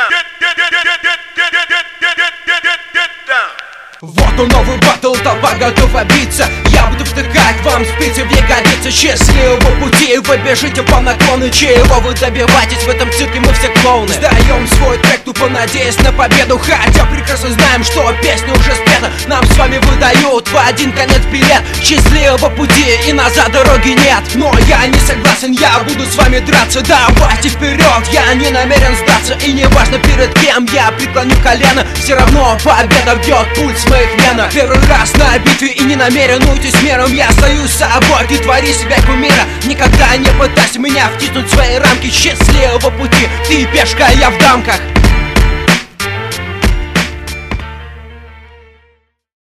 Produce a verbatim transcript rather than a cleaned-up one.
Вот он новый батл, толпа готова биться. Я буду втыкать вам спицы в ягодицы. Счастливого пути, вы бежите по наклону. Чего вы добиваетесь в этом цирке, мы все клоуны. Сдаем свой трек, тупо надеясь на победу. Хотя прекрасно знаем, что песня уже спета. Нам с вами выдают в один конец билет. Счастливого пути и назад дороги нет. Но я не согласен, я буду с вами драться. Давайте вперед, я не намерен сдаться. И не важно перед кем я преклоню колено, все равно победа бьет пульс в моих венах. Первый раз на битве и не намерен уйти с миром. Я остаюсь собой, ты твори себя кумира. Никогда не пытайся меня втиснуть в свои рамки. Счастливого пути, ты пешка, я в дамках.